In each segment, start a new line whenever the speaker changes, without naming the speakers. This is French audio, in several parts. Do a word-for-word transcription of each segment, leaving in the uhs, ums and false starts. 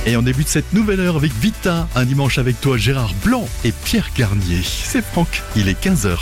Et on débute cette nouvelle heure avec Vita, un dimanche avec toi Gérard Blanc et Pierre Garnier. C'est Franck, il est quinze heures.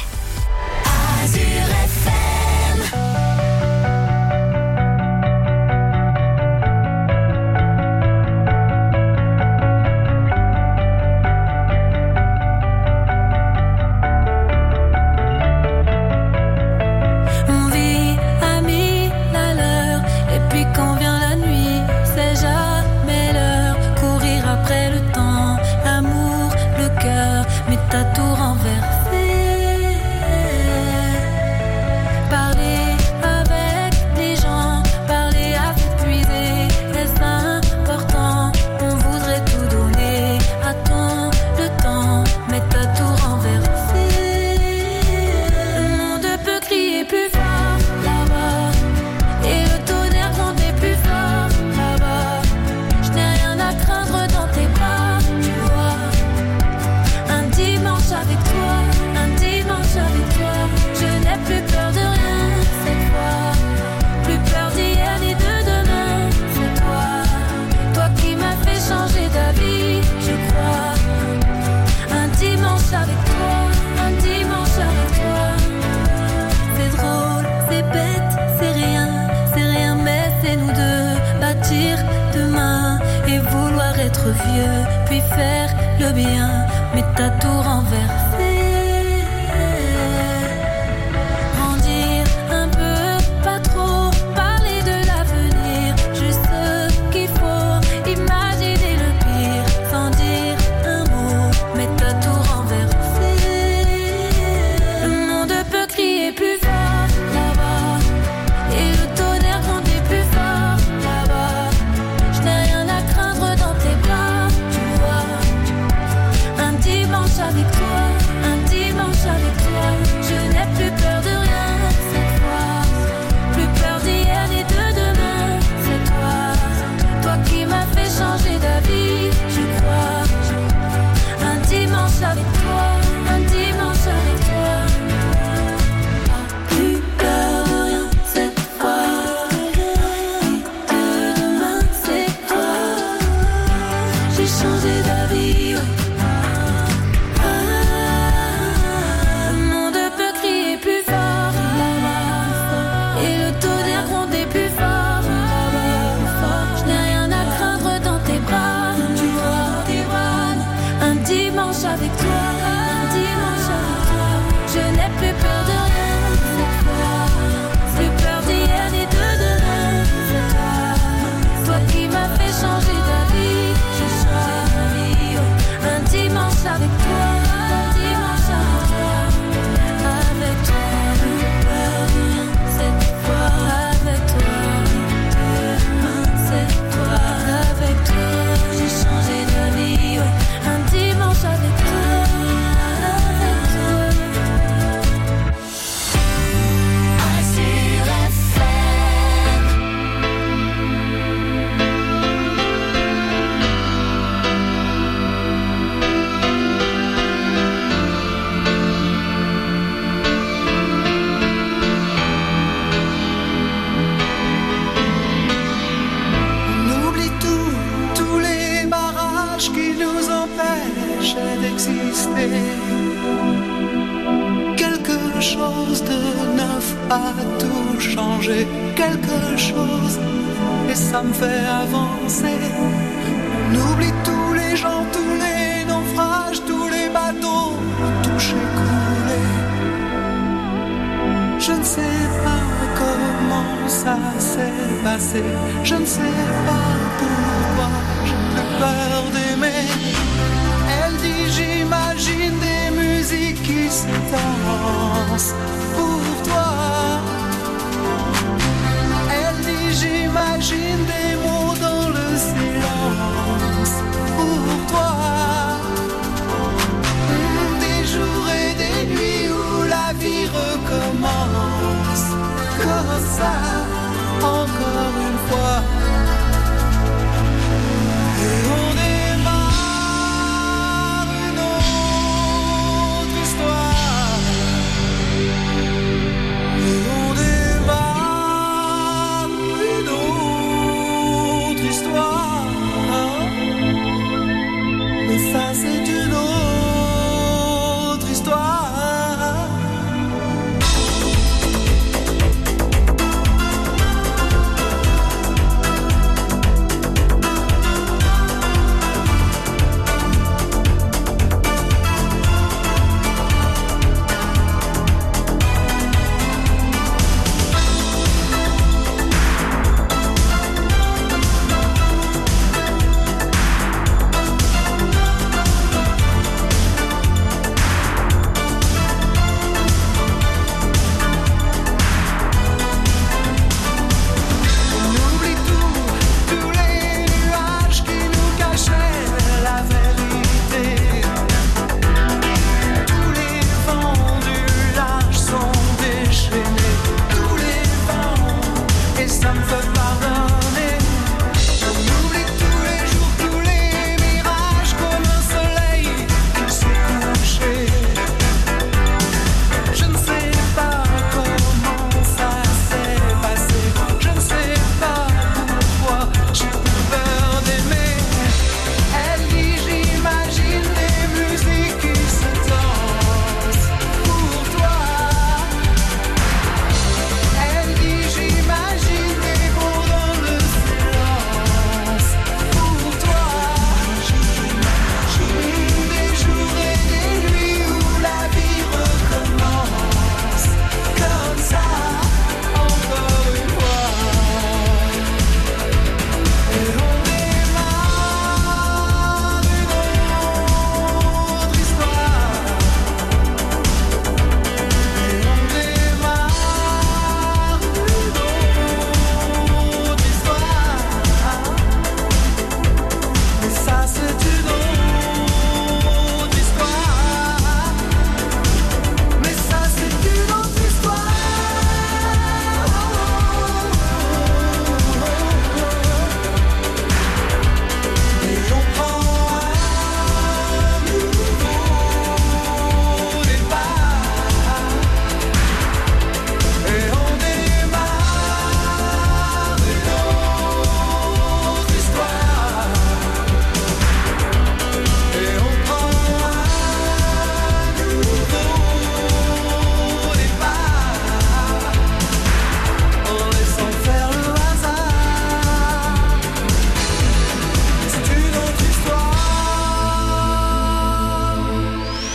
Une autre histoire.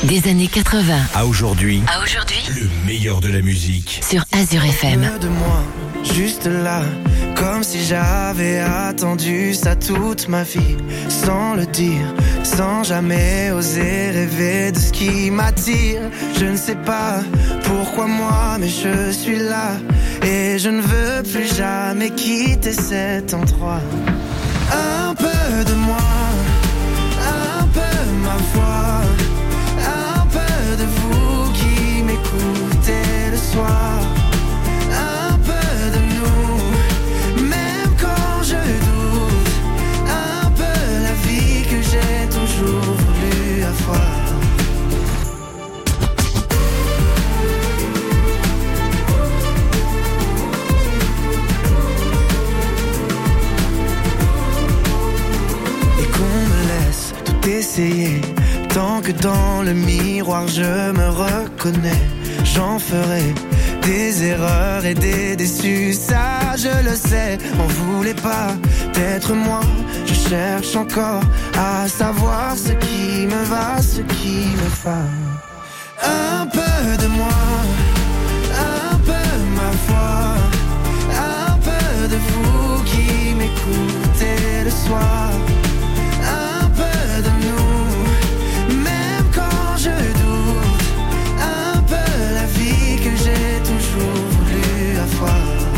Des années quatre-vingts
à aujourd'hui,
à aujourd'hui,
le meilleur de la musique
sur Azure F M.
De moi, juste là, comme si j'avais attendu ça toute ma vie, sans le dire, sans jamais oser rêver de ce qui m'attire. Je ne sais pas pourquoi moi, mais je suis là, et je ne veux plus jamais quitter cet endroit. Un peu de moi, un peu ma voix, un peu de vous qui m'écoutez le soir, un peu de nous, même quand je doute, un peu la vie que j'ai toujours voulu avoir. Essayer, tant que dans le miroir je me reconnais, j'en ferai des erreurs et des déçus, ça je le sais. On voulait pas d'être moi, je cherche encore à savoir ce qui me va, ce qui me va. Un peu de moi, un peu ma voix, un peu de vous qui m'écoutez le soir, un peu de nous, même quand je doute, un peu la vie que j'ai toujours voulu avoir.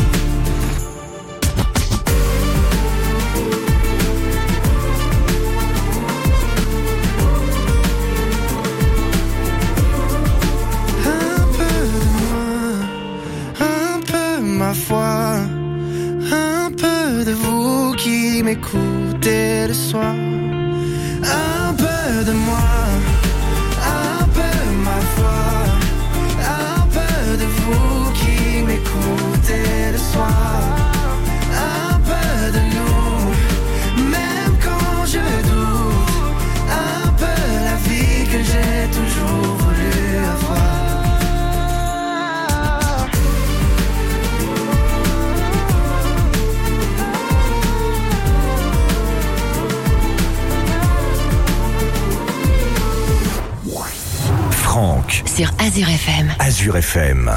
Un peu de moi, un peu ma foi, un peu de vous qui m'écoutez le soir. Un peu de moi, un peu ma foi, un peu de vous qui m'écoutez le soir, un peu de nous, même quand je doute, un peu la vie que j'ai toujours voulu avoir.
Franck
Sur Azure F M.
Azure F M.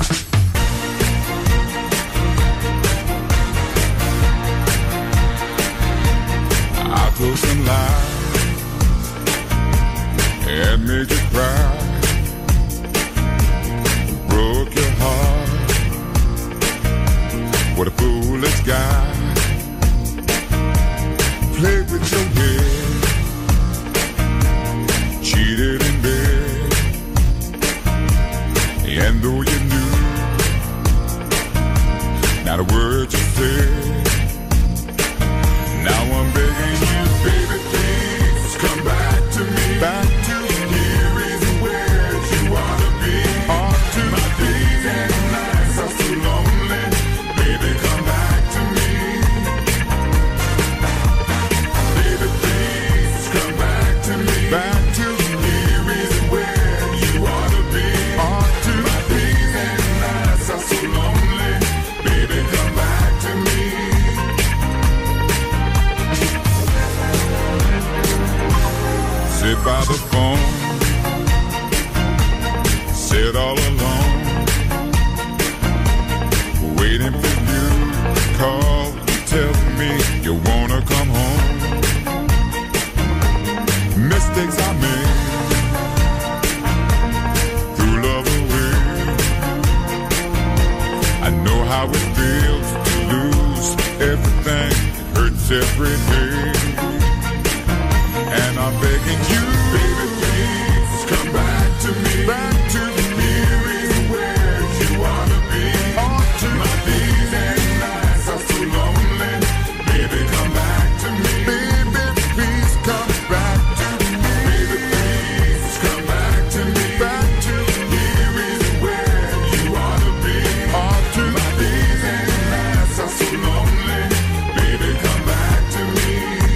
I told some lies and made you cry, broke your heart. What a foolish guy. Played with your head, cheated in bed, and though you knew not a word you said, now I'm begging you, baby, please come back to me. Back to here is where you ought to be. Ought to my days and nights are so lonely. Baby, come back to me. Baby, please come back to me. Back to here is where you ought to be. Ought to my days and nights are so lonely. Baby, come back to me. Sit by the phone, sit all alone, waiting for you to call, tell me you wanna come home. Mistakes I made, threw love away. I know how it feels to lose everything, it hurts every day. And I'm begging you, baby, please come back to me. Back to me is where you ought to be. Ought to my days and nights are so lonely. Baby, come back to me. Baby, please come back to me. Baby, please come back to me. Back to here is where you ought to be. Ought to my days and nights are so lonely. Baby, come back to me.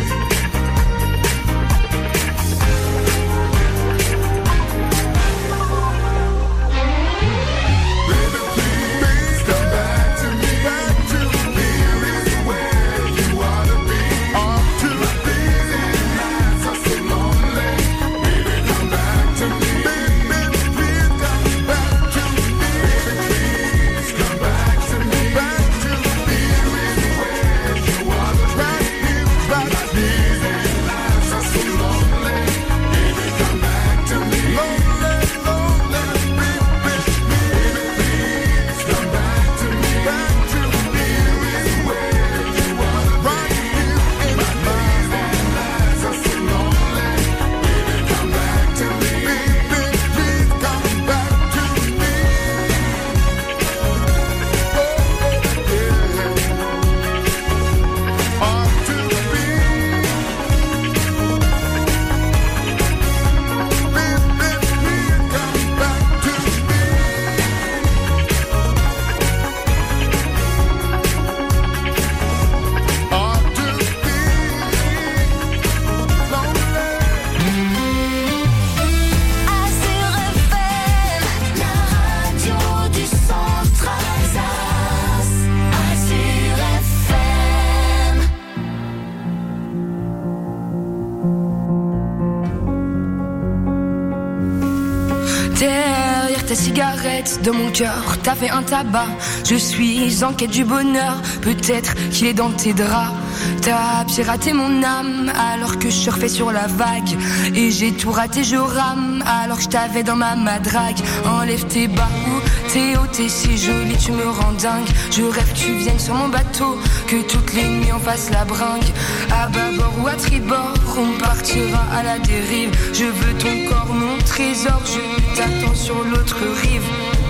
Derrière ta cigarette, dans mon cœur, t'as fait un tabac. Je suis en quête du bonheur, peut-être qu'il est dans tes draps. T'as piraté mon âme alors que je surfais sur la vague. Et j'ai tout raté, je rame alors que je t'avais dans ma madrague. Enlève tes bas ou tes hauts, t'es si jolie, tu me rends dingue. Je rêve que tu viennes sur mon bateau, que toutes les nuits on fasse la bringue. À bâbord ou à tribord, on partira à la dérive. Je veux ton corps, mon trésor, je t'attends sur l'autre rive.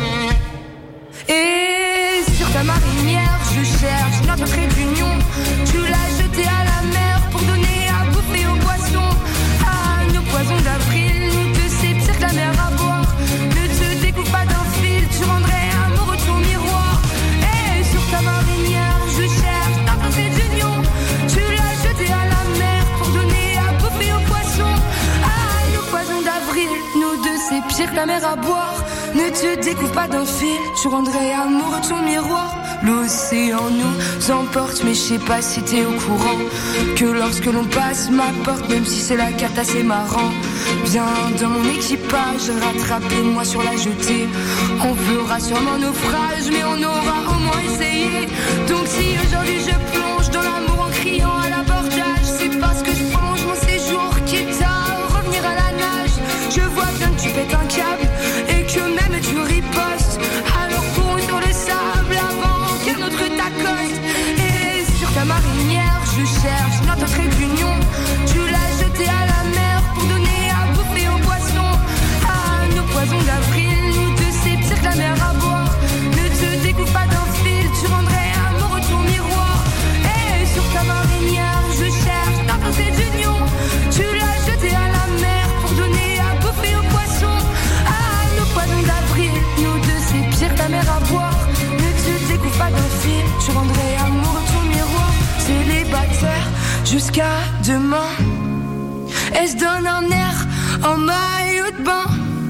Et sur ta marinière, je cherche notre trait d'union. Tu l'as jeté à la mer pour donner à bouffer aux poissons. Ah, nos poisons d'avril, nous deux c'est pire que la mer à boire. Ne te découpe pas d'un fil, tu rendrais amoureux ton miroir. Et sur ta marinière, je cherche notre trait d'union. Tu l'as jeté à la mer pour donner à bouffer aux poissons. Ah, nos poisons d'avril, nous deux c'est pire que la mer à boire. Ne te découvre pas d'un fil, tu rendrais amoureux ton miroir. L'océan nous emporte, mais je sais pas si t'es au courant que lorsque l'on passe ma porte, même si c'est la carte assez marrant. Viens dans mon équipage, rattrapez-moi sur la jetée. On fera sûrement naufrage, mais on aura au moins essayé. Donc si aujourd'hui je plonge dans l'amour en criant à l'abordage, c'est parce que je prolonge mon séjour, quitte à revenir à la nage. Je vois bien que tu pètes un câble et que même tu ripostes. Alors cours sur le sable avant qu'un autre t'accoste. Et sur ta marinière, je cherche notre trait d'union. Tu l'as jeté à la mer pour donner à bouffer aux poissons. Ah, nos poisons d'avril, nous deux c'est pire que la mer à boire. Ne te découpe pas d'un fil, tu rendrais amoureux ton miroir. Et sur ta marinière, je cherche notre trait d'union. Tu l'as jeté à la mer pour donner à bouffer aux poissons. Ah, nos poisons d'avril, nous deux c'est pire que la mer à boire. Ne te découpe pas d'un fil, tu rendrais amoureux ton miroir. Célibataire jusqu'à demain, elle se donne un air en maillot de bain.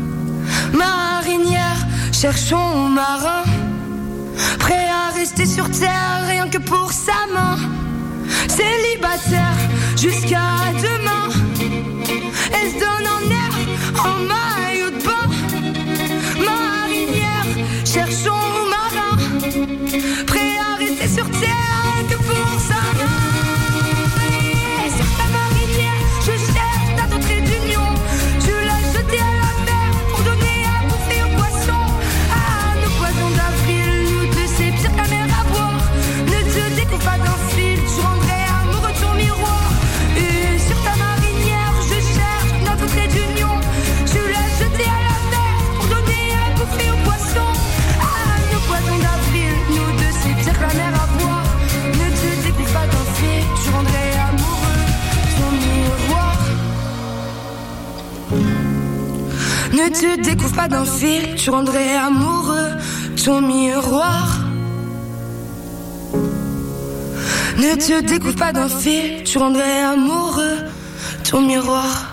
Marinière, cherchons marin, prêt à rester sur terre rien que pour sa main. Célibataire jusqu'à demain, elle se donne un air en maillot de bain. Marinière, cherchons marin, prêt à rester sur terre rien que pour sa main. Et sur ta marinière, je cherche ta trait d'union. Tu l'as jeté à la mer pour donner à bouffer aux poissons. Ah, nos poisons d'avril, nous deux c'est pire que la mer à boire. Ne te découpe pas d'un fil, tu rendrais amoureux ton miroir. Et sur ta marinière, je cherche notre trait d'union. Tu l'as jeté à la mer pour donner à bouffer aux poissons. Ah, nos poisons d'avril, nous deux c'est pire que la mer à boire. Ne te découpe pas d'un fil, tu rendrais amoureux ton miroir. Ne te découvre pas d'un fil, tu rendrais amoureux ton miroir. Ne te découvre pas d'un fil, tu rendrais amoureux ton miroir.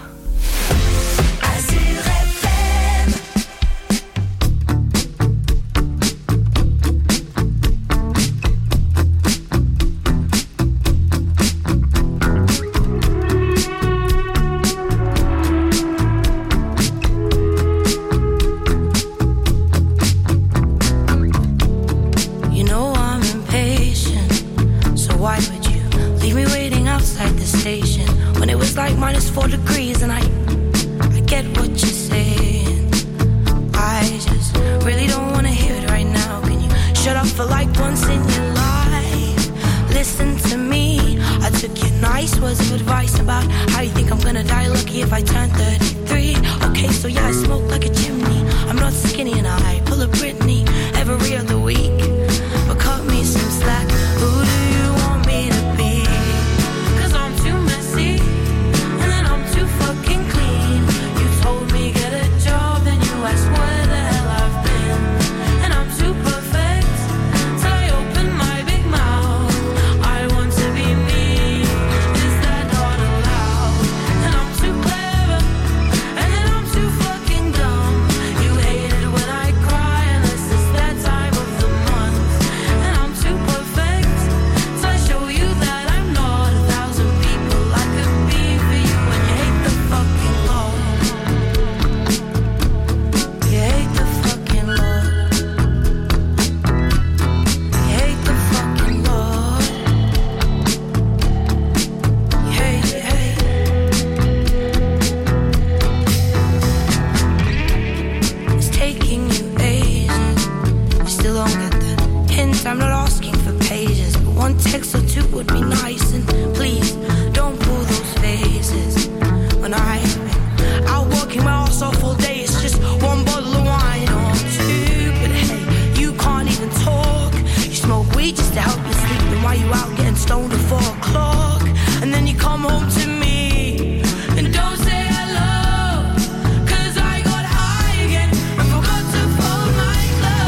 off all day, it's just one bottle of wine or two. But hey, you can't even talk. You smoke weed just to help you sleep. Then why you out getting stoned at four o'clock? And then you come home to me and don't say hello, 'cause I got high again and forgot to fold my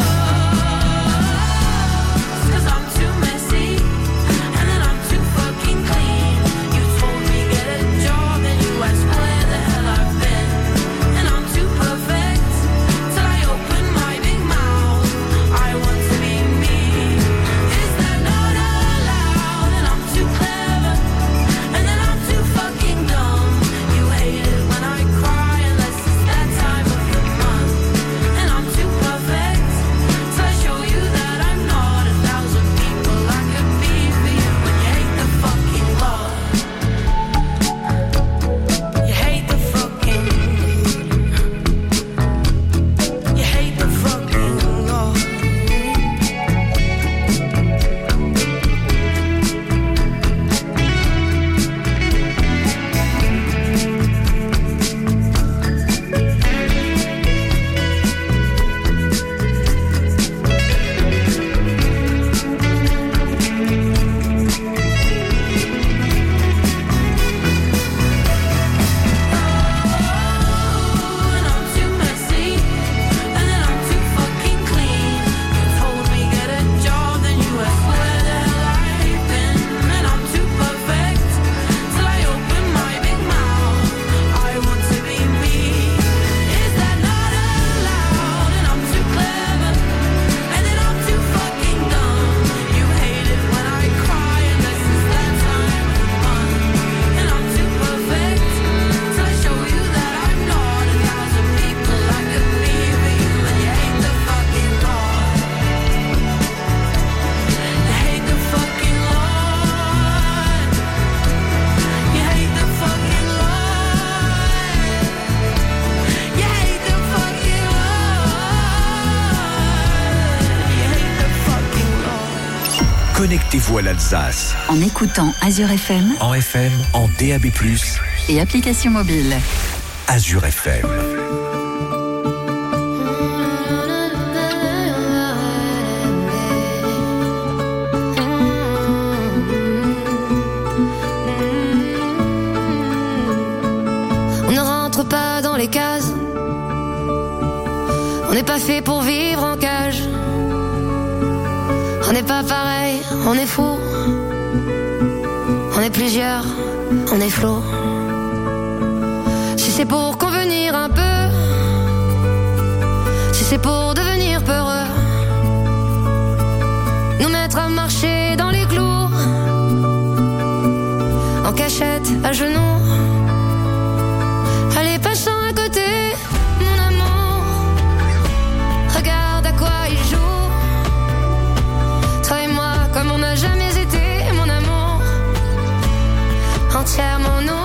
clothes. 'Cause I'm too messy and then I'm too fucking clean. You told me get a job and you asked where the hell I've been. And I'm too perfect till I open my big mouth. I want to be me. Is that not allowed? And I'm too clever and then I'm too fucking dumb. You hate it when I cry unless it's that time of the month. And I'm too perfect till I show you that I'm not a thousand people I could be for you. When you hate the fucking love, you hate the fucking, you hate the fucking love. And I'm too messy and then I'm too fucking clean. You told me get a job, then you asked where the hell I've been. And I'm too perfect till I open my big mouth. I want to be me. Is that not allowed? And I'm too clever and then I'm too fucking dumb. You hate it when I cry unless it's that time of the month. And I'm too perfect till I show you that I'm not a thousand people I could be for you. And you hate the fucking Lord. You hate the fucking Lord. You hate the fucking Lord. You hate the fucking Lord. You hate the fucking Lord.
Connectez-vous à l'Alsace.
En écoutant Azure F M
En F M, en D A B plus,
et application mobile.
Azure F M.
On ne rentre pas dans les cases. On n'est pas fait pour vivre en cage. On n'est pas pareil, on est fou. On est plusieurs, on est flou. Si c'est pour convenir un peu, si c'est pour devenir peureux, nous mettre à marcher dans les clous, en cachette, à genoux. Allez, passons à côté, mon amour. Regarde à quoi il joue. Toi et moi, comme on n'a jamais été, mon amour. Entièrement nous.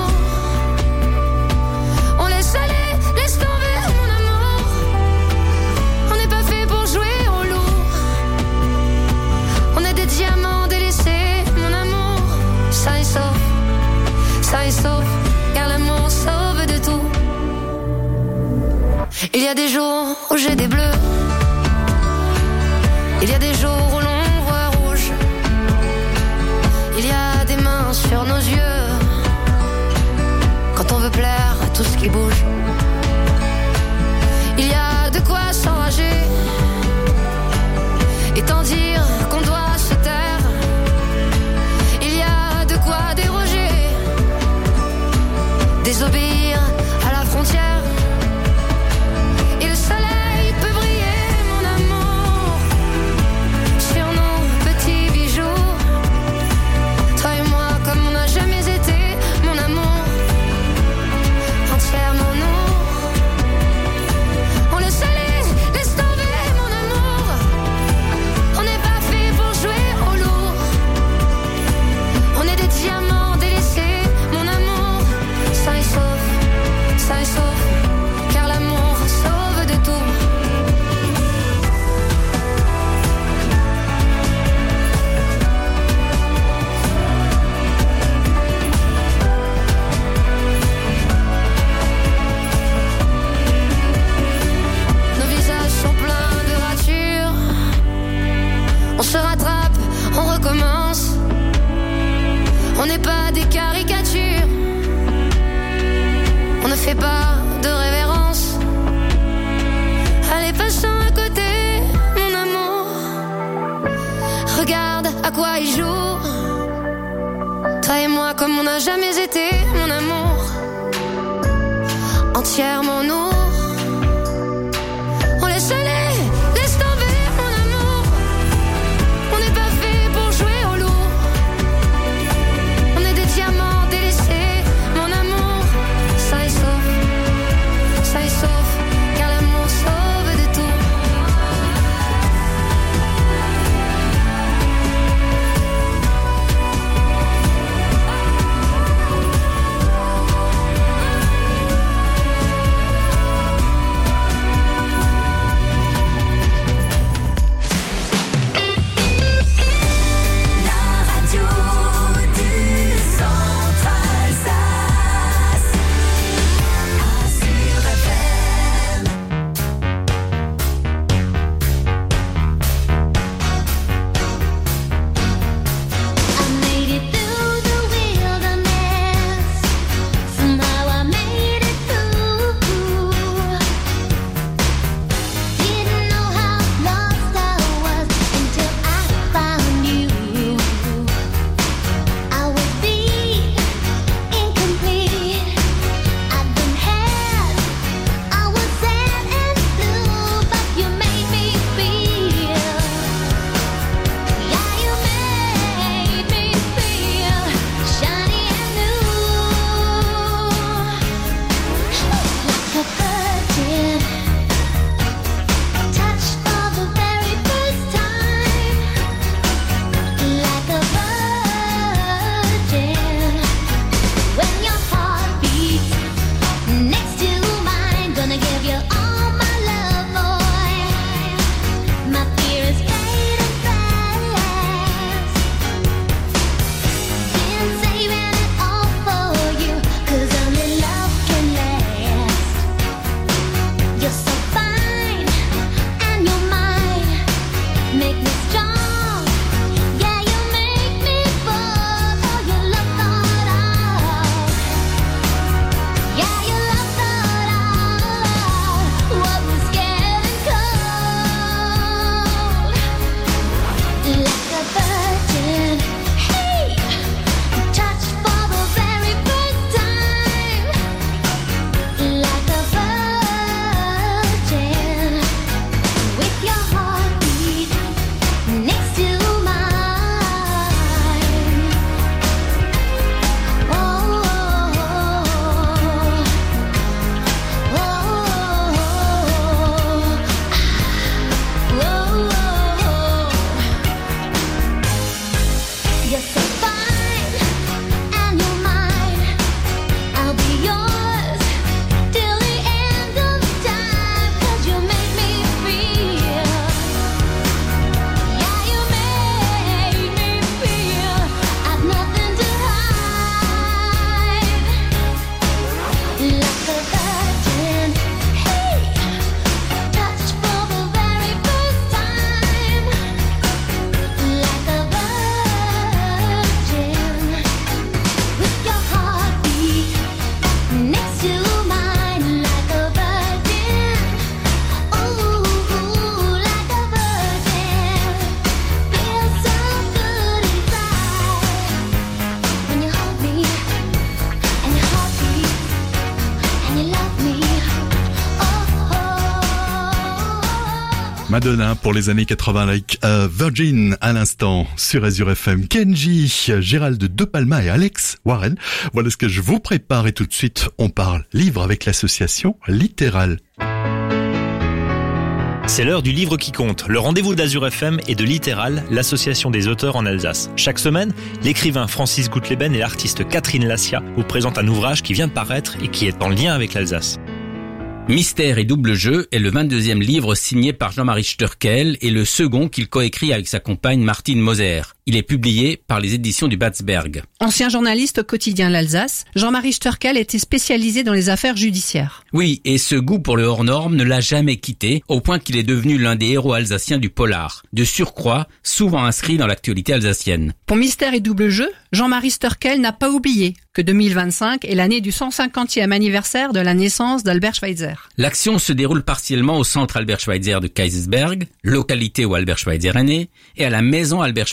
On laisse aller, laisse tomber, mon amour. On n'est pas fait pour jouer au loup. On est des diamants délaissés, mon amour. Ça et sauf, ça et sauf, car l'amour sauve de tout. Il y a des jours où j'ai des bleus. Il y a des jours où l'on voit rouge. Il y a des mains sur nos yeux. Quand on veut plaire à tout ce qui bouge. Il y a de quoi s'enrager et tant dire qu'on doit se taire. Il y a de quoi déroger, désobéir à la frontière. Et le soleil peut briller, mon amour, sur nos petits bijoux. Toi et moi comme on n'a jamais été, mon amour. Entièrement nous. comme on n'a jamais été, mon amour. Entièrement nous. On laisse aller, laisse tomber, mon amour. On n'est pas fait pour jouer au lourd. On est des diamants délaissés, mon amour. Ça est sauf, ça est sauf, car l'amour sauve de tout.
Madonna pour les années quatre-vingts, like uh, Virgin à l'instant sur Azure F M. Kenji, Gérald de Palma et Alex Warren. Voilà ce que je vous prépare et tout de suite on parle livre avec l'association Littéral.
C'est l'heure du livre qui compte, le rendez-vous d'Azure F M et de Littéral, l'association des auteurs en Alsace. Chaque semaine, l'écrivain Francis Goutleben et l'artiste Catherine Lassia vous présentent un ouvrage qui vient de paraître et qui est en lien avec l'Alsace.
Mystère et double jeu est le vingt-deuxième livre signé par Jean-Marie Sturkel et le second qu'il coécrit avec sa compagne Martine Moser. Il est publié par les éditions du Batsberg.
Ancien journaliste au quotidien L'Alsace, Jean-Marie Sturkel était spécialisé dans les affaires judiciaires.
Oui, et ce goût pour le hors-norme ne l'a jamais quitté, au point qu'il est devenu l'un des héros alsaciens du polar. De surcroît, souvent inscrit dans l'actualité alsacienne.
Pour Mystère et double jeu, Jean-Marie Sturkel n'a pas oublié que deux mille vingt-cinq est l'année du cent cinquantième anniversaire de la naissance d'Albert Schweitzer.
L'action se déroule partiellement au centre Albert Schweitzer de Kaysersberg, localité où Albert Schweitzer est né, et à la maison Albert Schweitzer de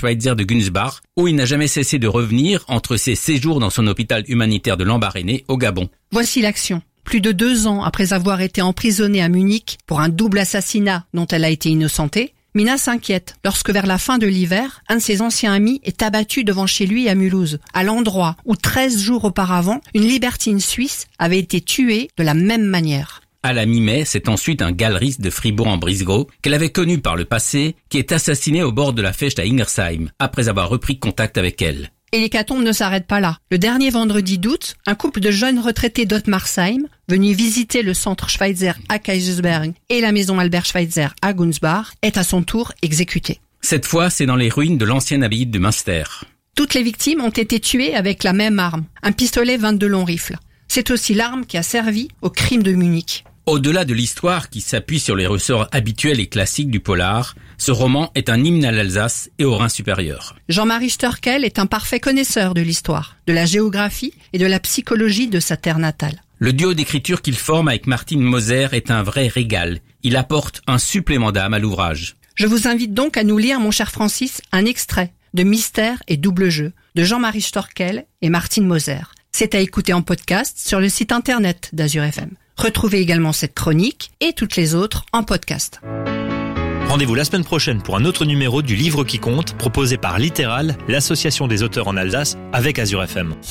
de Günzbach, où il n'a jamais cessé de revenir entre ses séjours dans son hôpital humanitaire de Lambaréné au Gabon.
Voici l'action. Plus de deux ans après avoir été emprisonnée à Munich pour un double assassinat dont elle a été innocentée, Mina s'inquiète lorsque vers la fin de l'hiver, un de ses anciens amis est abattu devant chez lui à Mulhouse, à l'endroit où treize jours auparavant, une libertine suisse avait été tuée de la même manière.
À la mi-mai, c'est ensuite un galeriste de Fribourg-en-Brisgau, qu'elle avait connu par le passé, qui est assassiné au bord de la Fecht à Ingersheim, après avoir repris contact avec elle.
Et l'hécatombe ne s'arrête pas là. Le dernier vendredi d'août, un couple de jeunes retraités d'Ottmarsheim, venus visiter le centre Schweitzer à Kaisersberg et la maison Albert Schweitzer à Günzbach, est à son tour exécuté.
Cette fois, c'est dans les ruines de l'ancienne abbaye de Münster.
Toutes les victimes ont été tuées avec la même arme, un pistolet vingt-deux long rifle. C'est aussi l'arme qui a servi au crime de Munich.
Au-delà de l'histoire qui s'appuie sur les ressorts habituels et classiques du polar, ce roman est un hymne à l'Alsace et au Rhin supérieur.
Jean-Marie Sturkel est un parfait connaisseur de l'histoire, de la géographie et de la psychologie de sa terre natale.
Le duo d'écriture qu'il forme avec Martin Moser est un vrai régal. Il apporte un supplément d'âme à l'ouvrage.
Je vous invite donc à nous lire, mon cher Francis, un extrait de Mystère et double jeu de Jean-Marie Sturkel et Martin Moser. C'est à écouter en podcast sur le site internet d'Azur F M. Retrouvez également cette chronique et toutes les autres en podcast.
Rendez-vous la semaine prochaine pour un autre numéro du Livre qui compte, proposé par Littéral, l'association des auteurs en Alsace, avec Azur F M.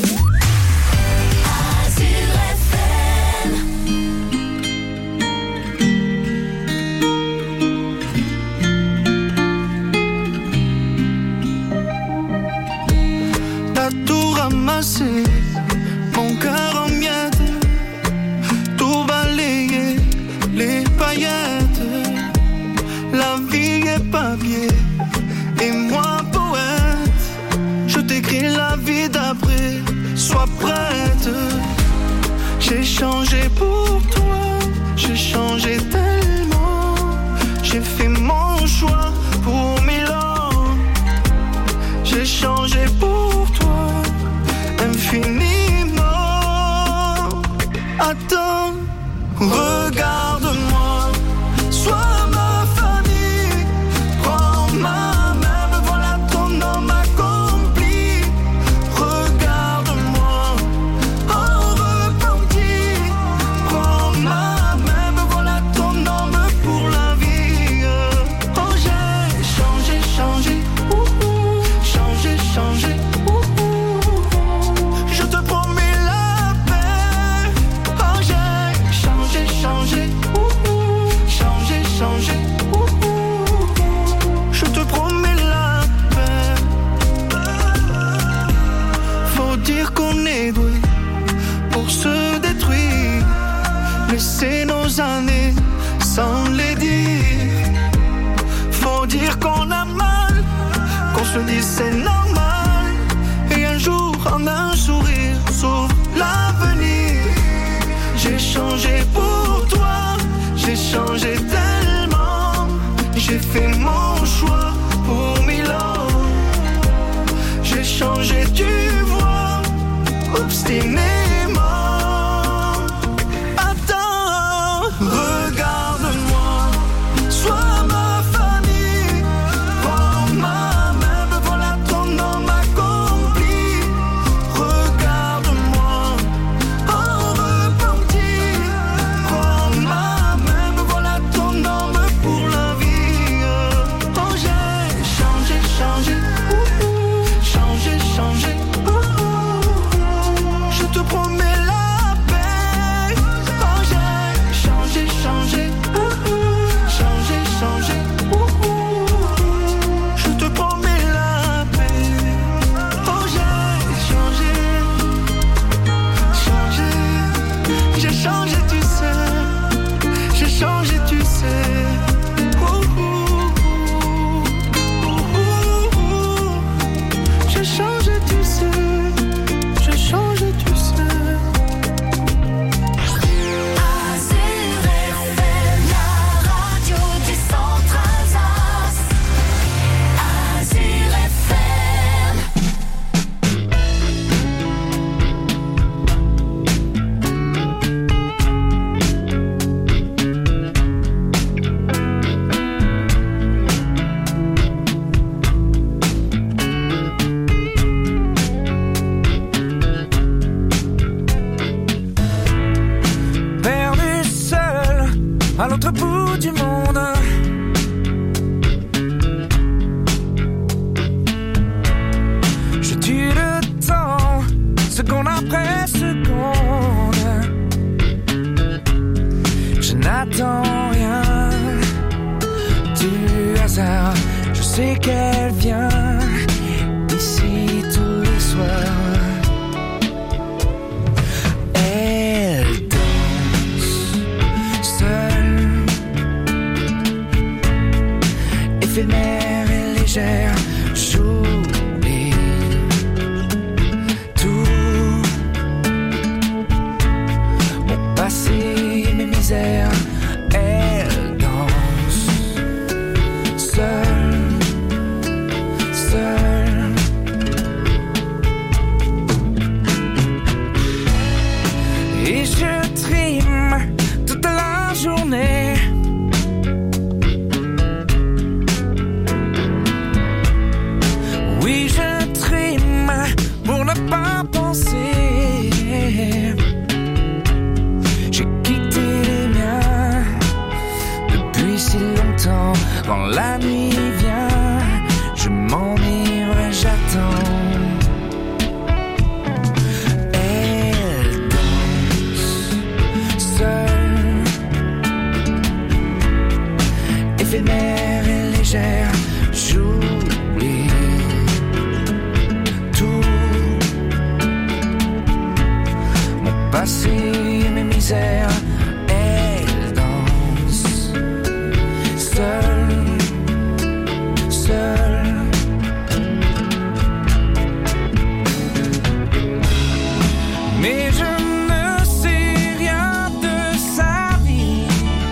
T'as tout ramassé, mon cœur en miettes, tout balayé, les paillettes. La vie est papier et moi poète. Je t'écris la vie d'après, sois prête. J'ai changé pour toi, j'ai changé tellement. J'ai fait mon choix pour Milan. J'ai changé pour toi infiniment. Attends, regarde-moi, sois ma famille. Prends ma main, me voilà ton homme accompli. Regarde-moi, en repenti. Prends ma main, me voilà ton homme pour la vie. Oh, j'ai changé, changé, ouh, ouh. Changé, changé, ouh, ouh. Je te promets la paix. Oh, j'ai changé, changé, ouh, ouh. Changé, changé, ouh, ouh. Je te promets la paix. Faut dire qu'on est doué pour se détruire, laisser nos années sans les dire. Faut dire qu'on a mal, qu'on se dit c'est normal. Et un jour en un sourire s'ouvre l'avenir. J'ai changé pour toi, j'ai changé tellement. J'ai fait mon choix pour Milan. J'ai changé, tu vois, obstinément. Attends, regarde-moi, sois ma famille. Prends ma main, me voilà ton homme accompli. Regarde-moi, en repenti. Prends ma main, me voilà ton à l'autre bout du monde. Je tue le temps, seconde après seconde. Je n'attends rien du hasard. Je sais qu'elle vient ici tous les soirs. Elle danse seule, éphémère et légère. J'oublie tout, mon passé et mes misères. Elle danse seule, seule. Et je trime toute la journée. Oui, je trime pour ne pas penser. J'ai quitté les miens depuis si longtemps. Quand la nuit vient, je m'enivre et j'attends. Elle danse seule, éphémère et légère. J'oublie tout, mon passé et mes misères. Elle danse seule, seule. Mais je ne sais rien de sa vie.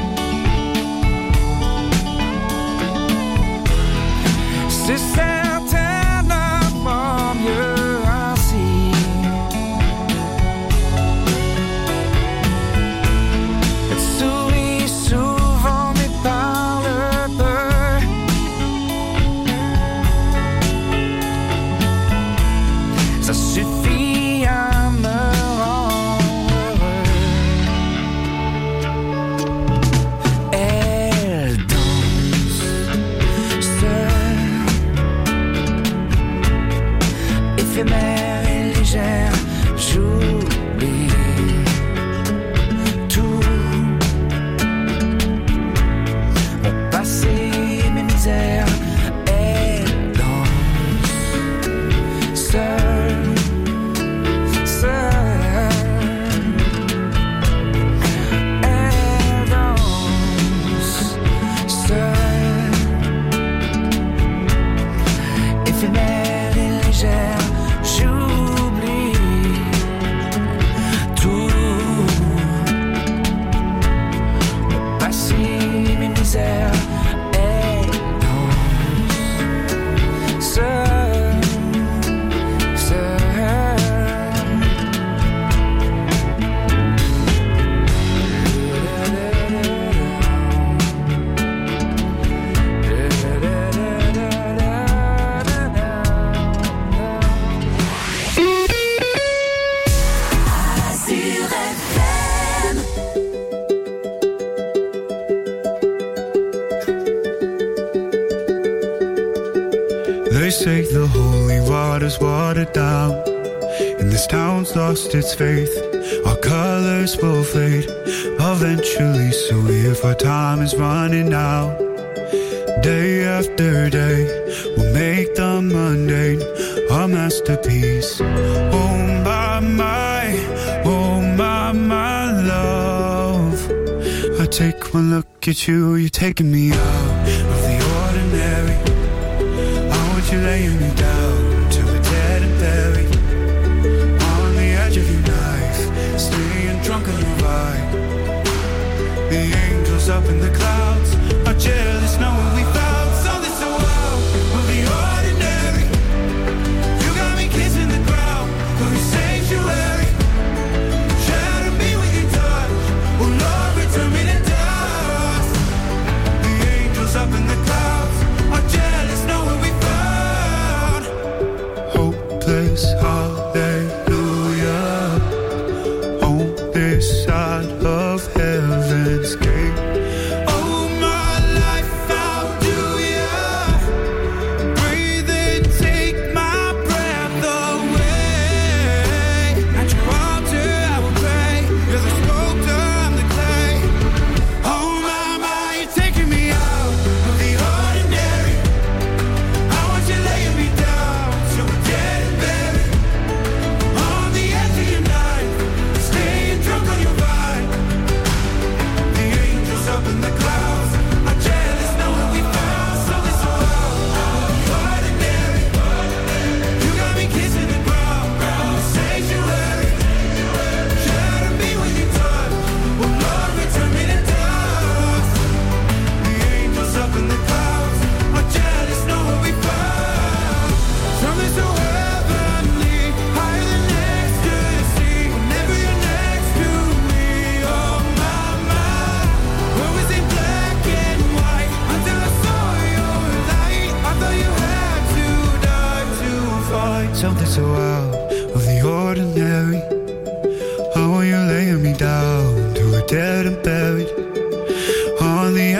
C'est certainement mieux ainsi. Elle sourit souvent mais parle peu. Ça suffit à me rendre heureux. Elle danse seule, éphémère et légère. J'oublie tout, mon passé et mes misères. Elle danse seule, seule. Elle danse seule, éphémère et légère. J'oublie tout, mon passé et mes misères. Elle danse seule, seule.
They say the holy water's watered down, and this town's lost its faith. Our colors will fade eventually, so if our time is running out, day after day, we'll make the mundane our masterpiece. Oh my, my, oh my, my love. I take one look at you, you're taking me out of the ordinary. You're laying me down to a dead and buried on the edge of your knife, staying drunk on your vibe. The angels up in the clouds are jealous knowing we found something so wild. We'll be ordinary. You got me kissing the ground, we'll be sanctuary. Shatter me with your touch, oh Lord, return me to dust. The angels up in the clouds are jealous knowing we found hopeless, hallelujah. On this side of heaven's gate,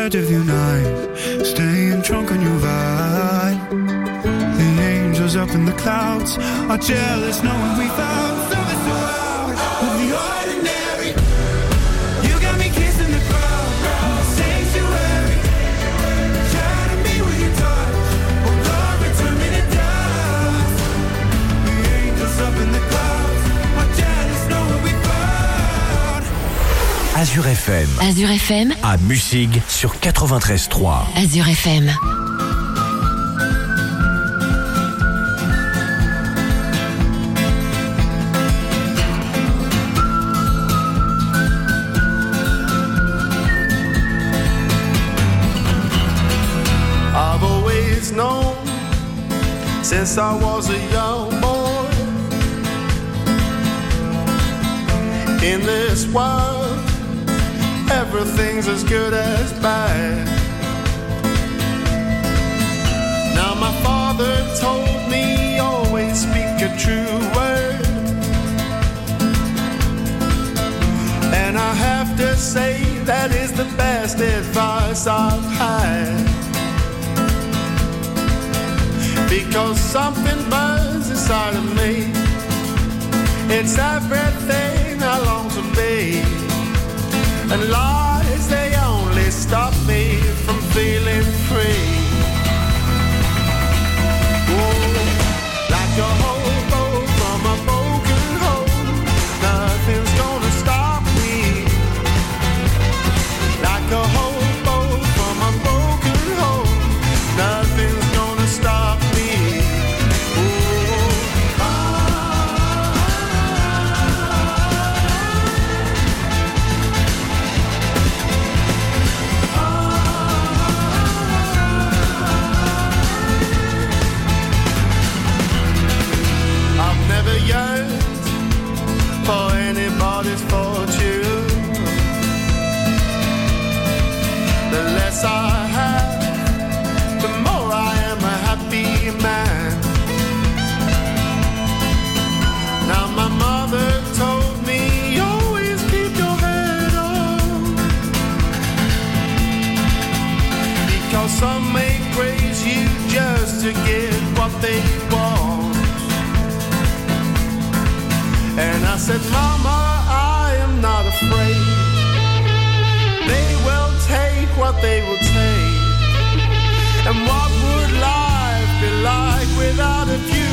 scared of you night, staying drunk on your vibe. The angels up in the clouds are jealous knowing we found something so out of the ordinary. You got me kissing the crowd, sanctuary. Shining me with your touch, oh Lord, return me to dust. The angels up in the clouds are jealous knowing we found.
Azure F M.
Azure F M.
À Mussig sur quatre-vingt-treize trois.
Azure F M.
I've always known since I was a young boy, in this world everything's as good as bad. Now my father told me always speak a true word, and I have to say that is the best advice I've had. Because something burns inside of me, it's everything I long to be. And lies, they only stop me from feeling free. Oh, like a hobo from a broken home, nothing's gonna stop me. Like a hobo from a broken home, nothing's gonna stop me. Yearned for anybody's fortune. The less I have, the more I am a happy man. Now my mother told me always keep your head on, because some may praise you just to get what they want. And I said, Mama, I am not afraid. They will take what they will take. And what would life be like without a few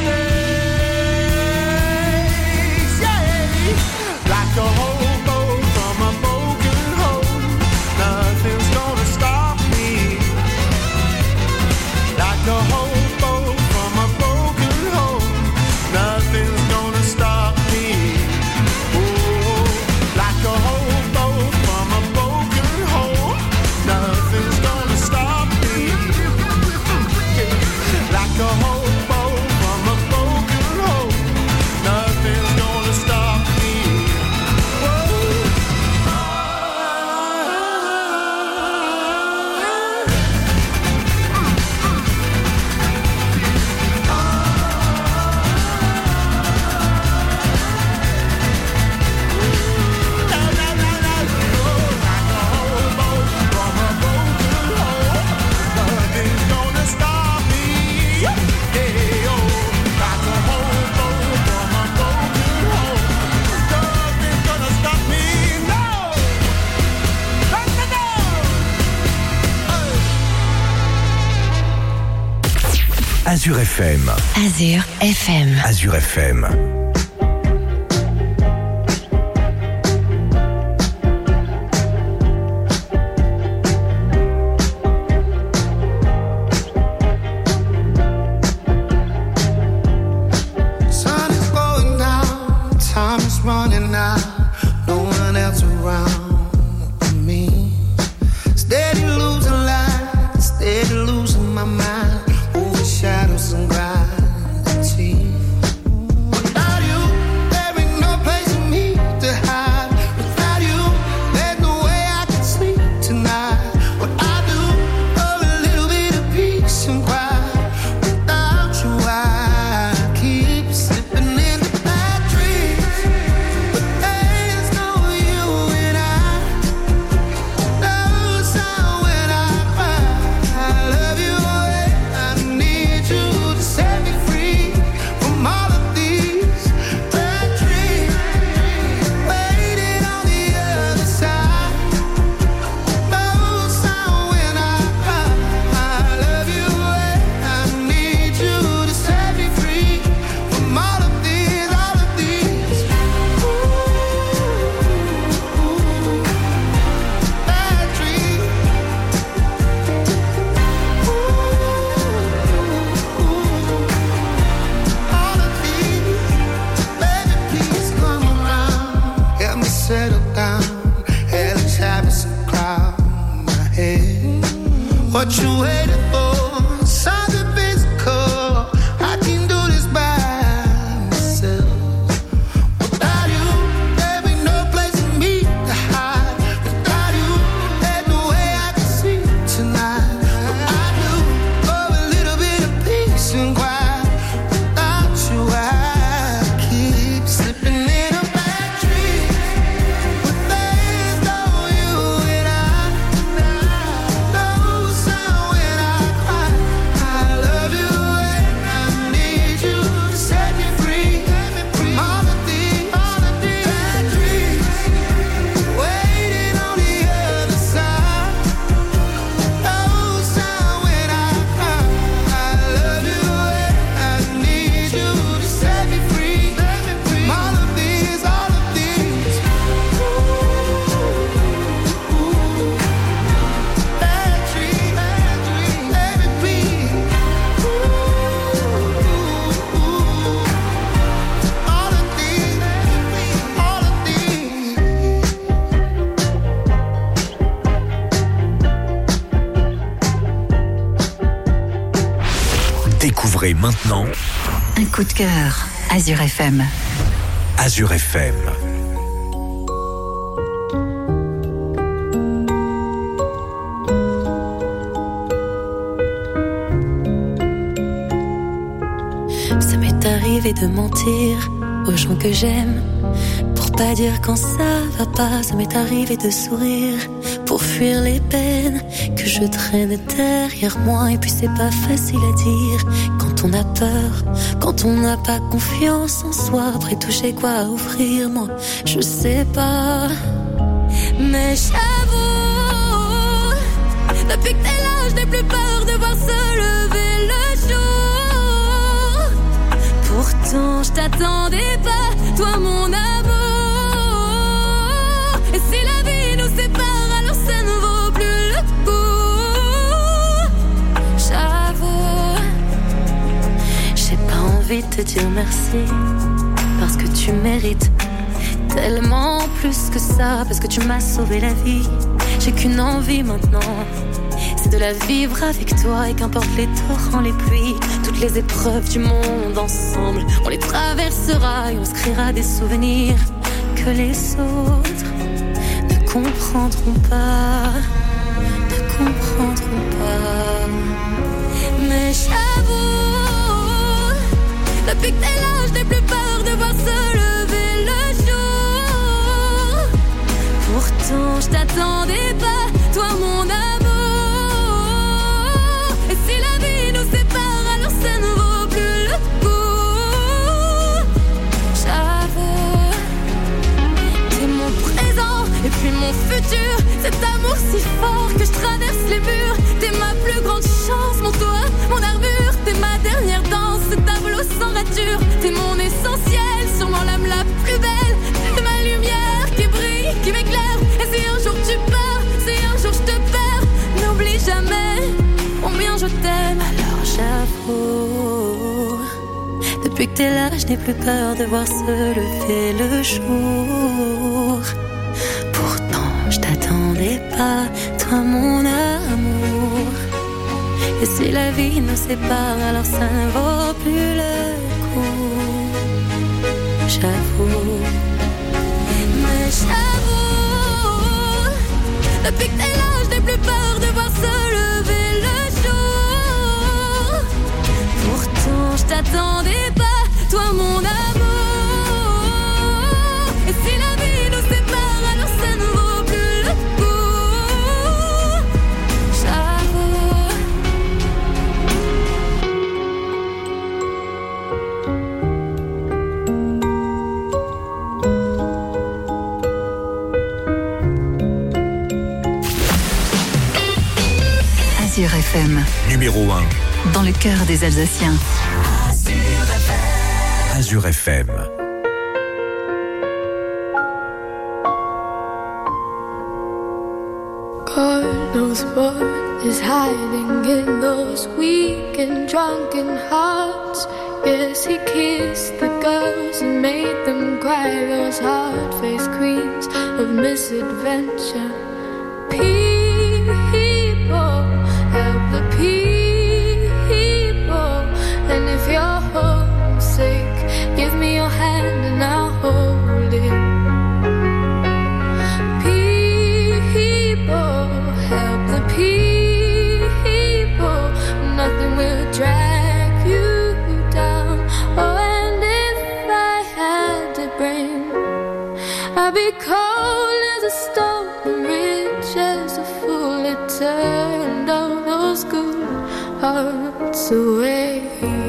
mistakes? Yeah. Like a hobo from a broken home, nothing's gonna stop me. Like a hobo from a broken home, nothing's gonna stop me.
Azure F M.
Azure F M.
Azure F M.
Sun is going down, time is running out, no one else around but me. Steady losing light, steady losing my mind, over shadows and gravity. I what you waiting for? Something physical. I can do this by myself. Without you, there be no place for me to hide. Without you, there's no way I can see tonight. I do for a little bit of peace and quiet. Without you, I keep slipping in a bad dream. But there's no you and I. No sound when I cry. I love you and I need you to set me free from all of these, all of these bad dreams. Waiting on the other side. No sound when I cry. I love you and I need you to set me free from all of these, all of these. Bad dreams, bad dreams, let me be. All of these, all of these.
Découvrez maintenant
Un coup de cœur, Azure F M.
Azure F M.
Ça m'est arrivé de mentir aux gens que j'aime pour pas dire quand ça va pas. Ça m'est arrivé de sourire pour fuir les peines que je traîne derrière moi. Et puis c'est pas facile à dire quand on a peur, quand on n'a pas confiance en soi. Après tout, j'ai quoi offrir, moi je sais pas. Mais j'avoue, depuis que t'es là, je n'ai plus peur de voir se lever le jour. Pourtant, je t'attendais pas, toi mon amour. Et si la vie nous sépare, alors ça ne vaut plus le coup. J'avoue, j'ai pas envie de te dire merci, parce que tu mérites tellement plus que ça, parce que tu m'as sauvé la vie. J'ai qu'une envie maintenant, c'est de la vivre avec toi. Et qu'importe les torrents, les pluies, toutes les épreuves du monde ensemble, on les traversera et on se créera des souvenirs que les autres ne comprendront pas, ne comprendront pas. Mais j'avoue, depuis que t'es là, je n'ai plus peur de voir se lever le jour. Pourtant, je t'attendais pas, toi mon amour. Et si la vie nous sépare, alors ça ne vaut plus le coup. J'avoue, t'es mon présent et puis mon futur. Cet amour si fort que je traverse les murs. T'es ma plus grande chance, mon toit, mon armure. T'es ma dernière danse, ce tableau sans rature. T'es mon essentiel, sûrement l'âme la plus belle. T'es ma lumière qui brille, qui m'éclaire. Et si un jour tu pars, si un jour je te perds, n'oublie jamais combien je t'aime. Alors j'avoue, depuis que t'es là, je n'ai plus peur de voir se lever le jour. Pourtant, je t'attendais pas, toi mon amour. Et si la vie nous sépare, alors ça ne vaut plus le coup. J'avoue, mais j'avoue, depuis que t'es là, je n'ai plus peur de voir se lever le jour. Pourtant, je t'attendais pas, toi mon amour. Et si la vie nous sépare, alors ça ne vaut plus le coup. J'avoue.
Azure F M.
Numéro un.
Dans le cœur des Alsaciens.
Azure F M.
God knows what is hiding in those weak and drunken hearts. Yes, he kissed the girls and made them cry, those hard-faced queens of misadventure. People have
turned all those good hearts away.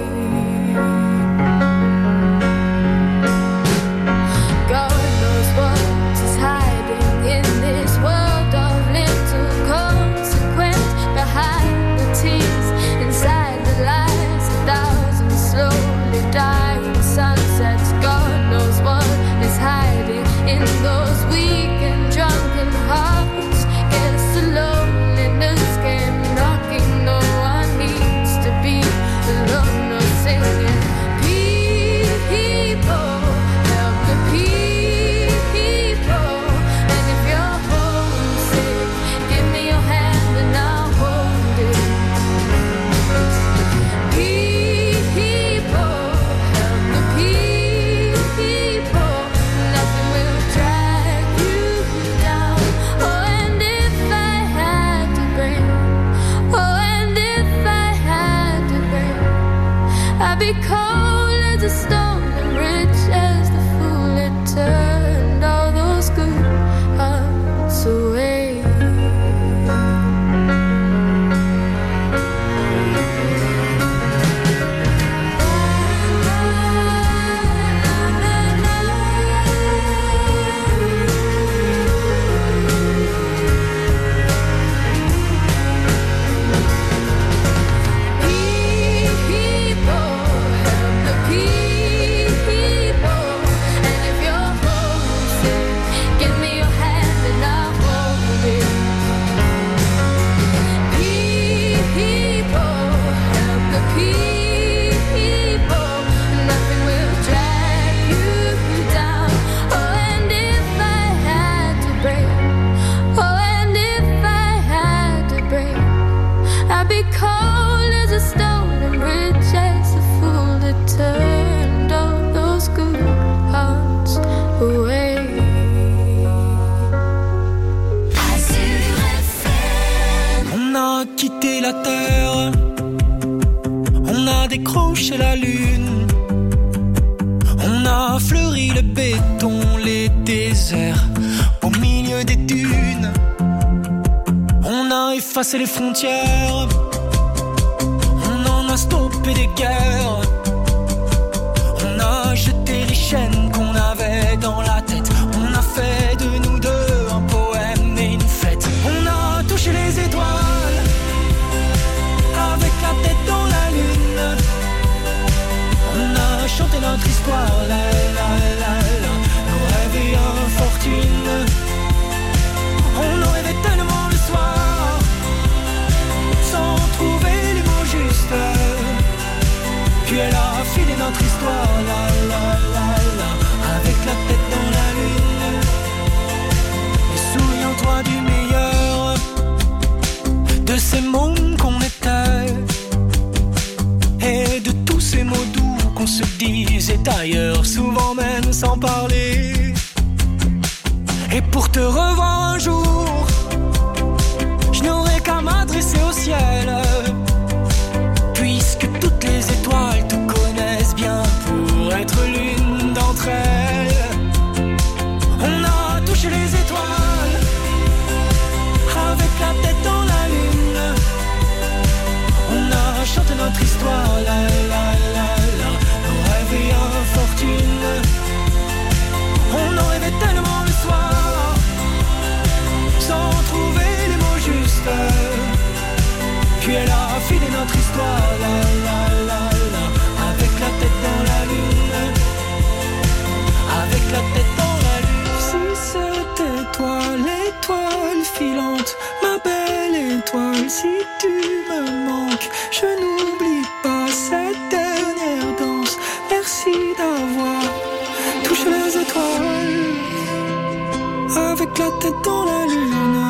God knows what is hiding in this world of little consequence. Behind the tears, inside the lies, a thousand slowly dying sunsets. God knows what is hiding in those weak and drunken hearts. Guess the loneliness came knocking. No one needs to be alone or singing. People, help the people. And if you're homesick, give me your hand and I'll hold it. People, help the people. Nothing will drag you down. Oh, and if I had to break, oh, and if I had to break, I'd be cold as a stone and rich as the fool that turned all those good hearts away. People, help the people. And if you're homesick, give me your hand and I'll hold it. People, help the people. Nothing will drag you down. Oh, and if I had to break, oh, and if I had to break, I'd be cold as a stone and rich as a fool that turned all those good hearts away.
On a quitté la terre, on a décroché la lune, on a fleuri le béton, les déserts au milieu des dunes. On a effacé les frontières, on en a stoppé des guerres, on a jeté les chaînes qu'on avait dans la tête, on a fait de nous deux un poème et une fête. On a touché les étoiles avec la tête dans la lune, on a chanté notre histoire, la la la la, nos rêves et infortunes. On en rêvait tellement le soir, sans trouver les mots justes. Puis elle a filé notre histoire, la la la la, avec la tête dans la lune. Et souviens-toi du meilleur de ces mômes qu'on était, et de tous ces mots doux qu'on se disait ailleurs, souvent même sans parler. Et pour te revoir un jour, je n'aurai qu'à m'adresser au ciel, puisque toutes les étoiles te connaissent bien pour être l'une d'entre elles. On a touché les étoiles avec la tête dans la lune, on a chanté notre histoire, la la la la, nos rêves et infortunes. On en rêvait tellement le soir, sans trouver les mots justes. Puis elle a filé notre histoire, la la la la, avec la tête dans la lune, avec la tête dans la lune. Si c'était toi, l'étoile filante, ma belle étoile, si tu me manques, je n'oublie pas cette dernière danse. Merci d'avoir touché les étoiles avec la tête dans la lune.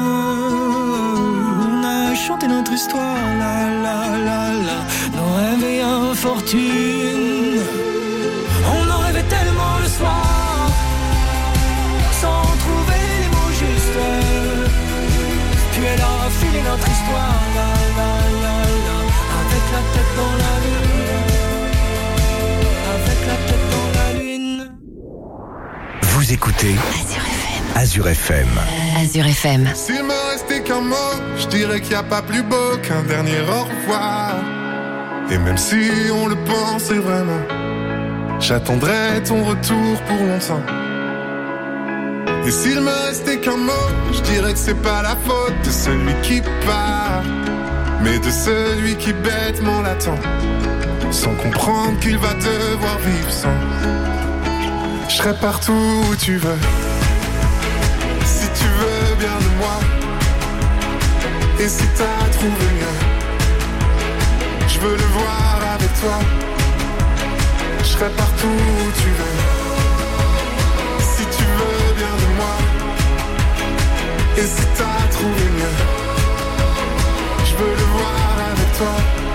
On a chanté notre histoire, la la la la, nos rêves et infortunes. On en rêvait tellement le soir, sans trouver les mots justes. Puis elle a filé notre histoire, la la la la, avec la tête dans la lune, avec la tête dans la lune.
Vous écoutez
Azure F M.
Azure F M.
Azure F M.
S'il me restait qu'un mot, je dirais qu'il n'y a pas plus beau qu'un dernier au revoir. Et même si on le pensait vraiment, j'attendrai ton retour pour longtemps. Et s'il me restait qu'un mot, je dirais que c'est pas la faute de celui qui part, mais de celui qui bêtement l'attend, sans comprendre qu'il va devoir vivre sans. Je serai partout où tu veux, si tu veux bien de moi. Et si t'as trouvé mieux, je veux le voir avec toi. Je serai partout où tu veux, si tu veux bien de moi. Et si t'as trouvé mieux, je veux le voir avec toi.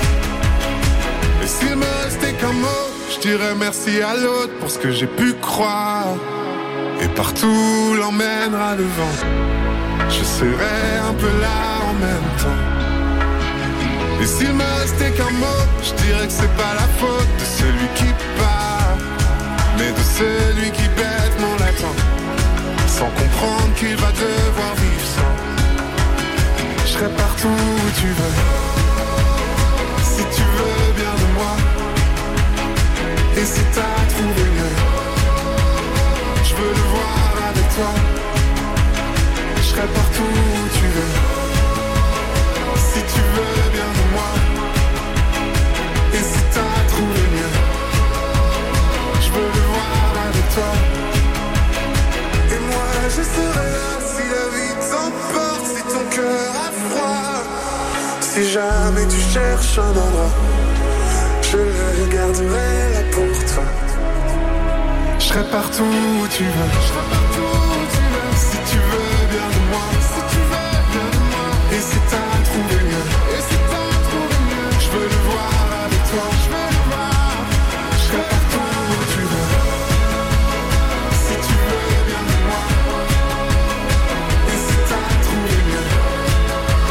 Et s'il me restait qu'un mot, je dirais merci à l'autre pour ce que j'ai pu croire. Et partout l'emmènera le vent, je serai un peu là en même temps. Et s'il me restait qu'un mot, je dirais que c'est pas la faute de celui qui part, mais de celui qui bêtement l'attend, sans comprendre qu'il va devoir vivre sans. Je serai partout où tu veux, si tu veux bien de moi. Et si t'as trouvé mieux, je veux le voir avec toi. Je serai partout où tu veux, si tu veux bien de moi. Et si t'as trouvé mieux, je veux le voir avec toi. Et moi je serai là si la vie t'emporte, si ton cœur a froid. Si jamais tu cherches un endroit, je le garderai là pour toi. Je serai partout où tu veux, je serai partout où tu veux. Si tu veux bien de moi,